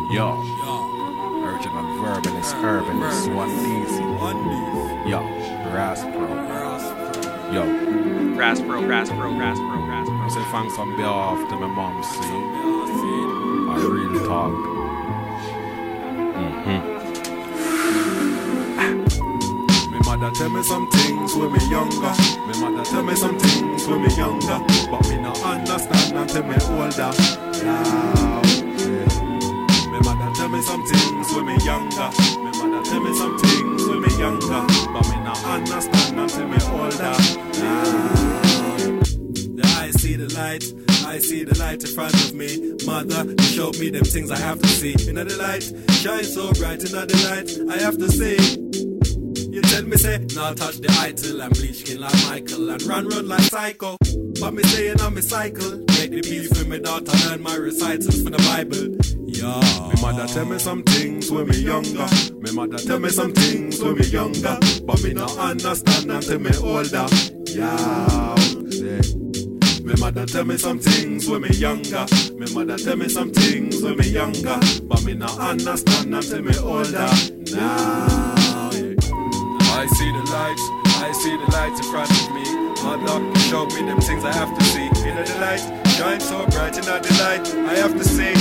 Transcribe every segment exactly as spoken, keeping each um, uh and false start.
Yo, original verbalist, herbalist, one easy. Yo, Raspro. Yo, Raspro, Raspro, Raspro, Raspro. I say thanks on behalf to my mom, see. I really talk. Mm-hmm. Me mother tell me some things when me younger. Me mother tell me some things when me younger. But me not understand until me older. Yeah. Me mother tell me some things when me younger. Me mother tell me some things when me younger. But me not understand until me older. Yeah. I see the light, I see the light in front of me. Mother, you showed me them things I have to see. In the light, shine so bright in the light, I have to see. You tell me say, now touch the idol and bleach skin like Michael and run run like Psycho. But me saying on me cycle, make the peace with my daughter, learn my recitals for the Bible. Yeah. Me mother tell me some things when me younger. Me mother tell me some things when me younger. But me not understand until me older. Yeah. Yeah. Me mother tell me some things when me younger. Me mother tell me some things when me younger. But me not understand until me older. Now, yeah. I see the light, I see the light in front of me. Mother, show me them things I have to see. You know the light, shine so bright in the light, I have to see.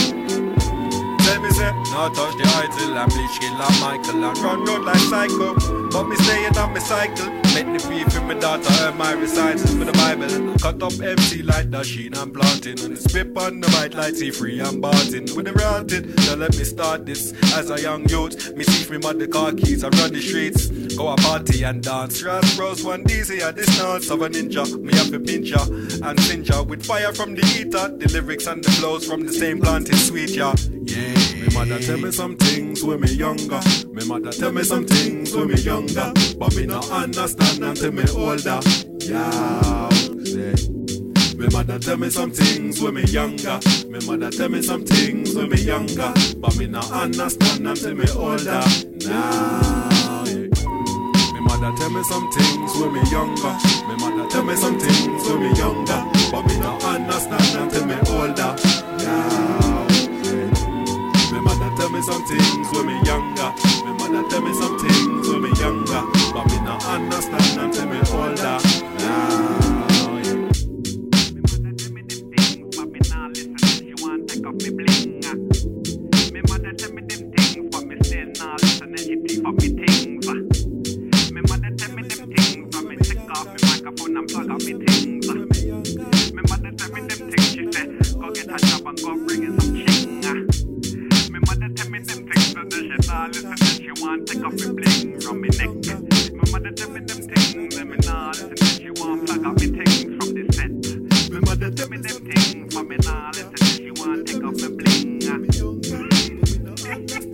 Tell me say, now touch the idol and bleach skin like Michael and run road like Psycho. But me staying on my cycle. Make the beef in my daughter earn my recitals for the Bible. Cut up M C like Dasheen and planting. And spit on the white light, see free and barting. With the ranted, now let me start this. As a young youth, me see me mother car keys and run the streets. Go a party and dance. Raspros one D C at this dance of a ninja. Me have a pincher and sinja with fire from the heater. The lyrics and the flows from the same plant is sweet, yeah. Yeah. Me mother tell me some things when me younger. Me mother tell me some things when me younger. But me not understand until me older. Yeah. Yeah. Me mother tell me some things when me younger. Me mother tell me some things when me younger. But me not understand until me older. Now, yeah. Me mother tell me some things when me younger. Me mother tell me some things when me younger. But me not understand until me older. Now, yeah. Me mother tell me some things when me younger. Me mother tell me some things when me younger. But me not understand until me older. Now, yeah. Me mother tell me them things, but me not listen. She want take off me bling. Me mother tell me them things, but me still not listen. She take off me things. Me mother tell me them things, but me take off me microphone and plug up me things. Me mother tell me them things, she said, go get a job and go bring in some ching. Me mother tell me them things, but she not listen. She want take off me bling from me neck. Me mother tell me them things, and me not listen. She want plug up me things from the set. Me mother tell me them things, but me not listen. She want take off me bling.